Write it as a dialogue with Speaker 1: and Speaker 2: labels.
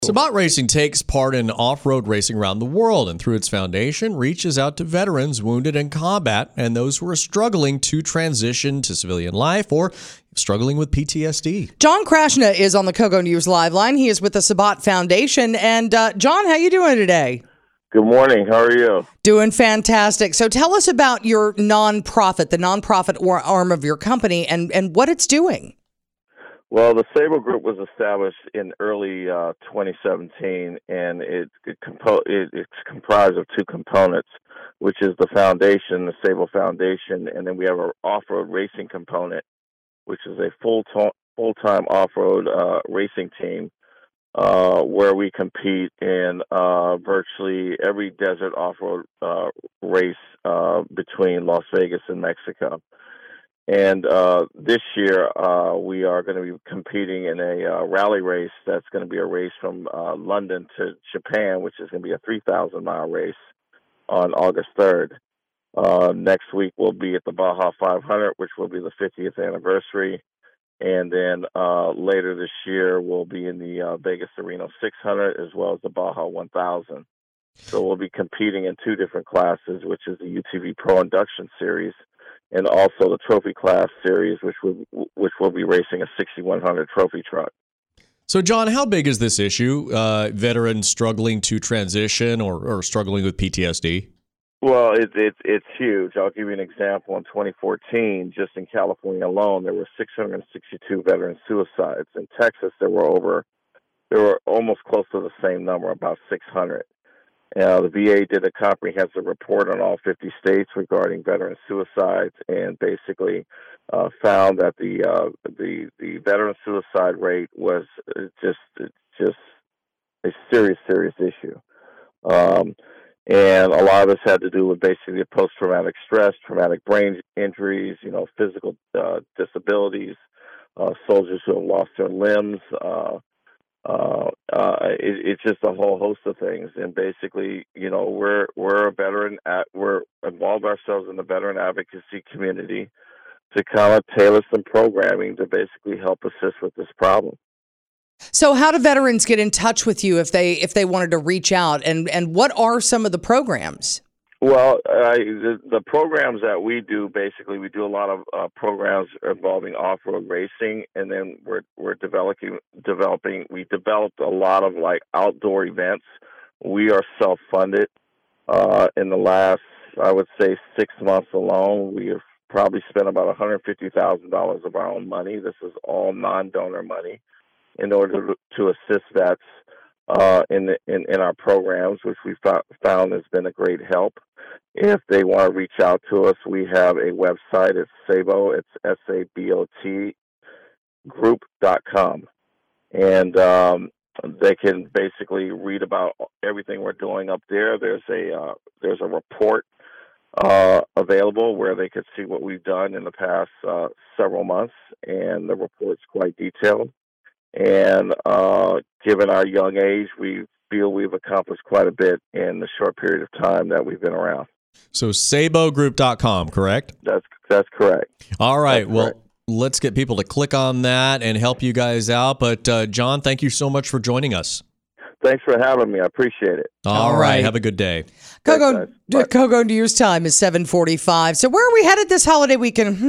Speaker 1: Sabat Racing takes part in off-road racing around the world and through its foundation reaches out to veterans wounded in combat and those who are struggling to transition to civilian life or struggling with PTSD.
Speaker 2: John Krashna is on the KOGO News Live line. He is with the Sabat Foundation. And John, how you doing today?
Speaker 3: Good morning. How are you?
Speaker 2: Doing fantastic. So tell us about your nonprofit, the nonprofit arm of your company, and what it's doing.
Speaker 3: Well, the Sable Group was established in early 2017, and it's comprised of two components, which is the foundation, the Sable Foundation, and then we have an off-road racing component, which is a full-time off-road racing team where we compete in virtually every desert off-road race between Las Vegas and Mexico. And this year, we are going to be competing in a rally race that's going to be a race from London to Japan, which is going to be a 3,000-mile race on August 3rd. Next week, we'll be at the Baja 500, which will be the 50th anniversary. And then later this year, we'll be in the Vegas to Reno 600, as well as the Baja 1000. So we'll be competing in two different classes, which is the UTV Pro Induction Series, and also the Trophy Class Series, which will be racing a 6100 trophy truck.
Speaker 1: So, John, how big is this issue, veterans struggling to transition or struggling with PTSD?
Speaker 3: Well, it's huge. I'll give you an example. In 2014, just in California alone, there were 662 veteran suicides. In Texas, there were almost close to the same number, about 600. The VA did a comprehensive report on all 50 states regarding veteran suicides, and basically found that the veteran suicide rate was just a serious issue. And a lot of this had to do with basically post-traumatic stress, traumatic brain injuries, physical disabilities, soldiers who have lost their limbs. It's just a whole host of things. And basically, we're a veteran. We're involved ourselves in the veteran advocacy community to kind of tailor some programming to basically help assist with this problem.
Speaker 2: So how do veterans get in touch with you if they wanted to reach out, and what are some of the programs?
Speaker 3: Well, the programs that we do, basically, we do a lot of programs involving off-road racing, and then we developed a lot of outdoor events. We are self-funded. In the last, I would say, 6 months alone, we have probably spent about $150,000 of our own money. This is all non-donor money, in order to assist vets in our programs, which we found has been a great help. If they want to reach out to us, we have a website. It's Sabo. It's SABOT group.com. And they can basically read about everything we're doing up there. There's a report available where they could see what we've done in the past several months, and the report's quite detailed. And given our young age, we feel we've accomplished quite a bit in the short period of time that we've been around.
Speaker 1: So sabogroup.com, correct?
Speaker 3: That's correct.
Speaker 1: All right. Well, let's get people to click on that and help you guys out. But John, thank you so much for joining us.
Speaker 3: Thanks for having me. I appreciate it.
Speaker 1: All right. Have a good day.
Speaker 2: KOGO News time is 7:45. So where are we headed this holiday weekend?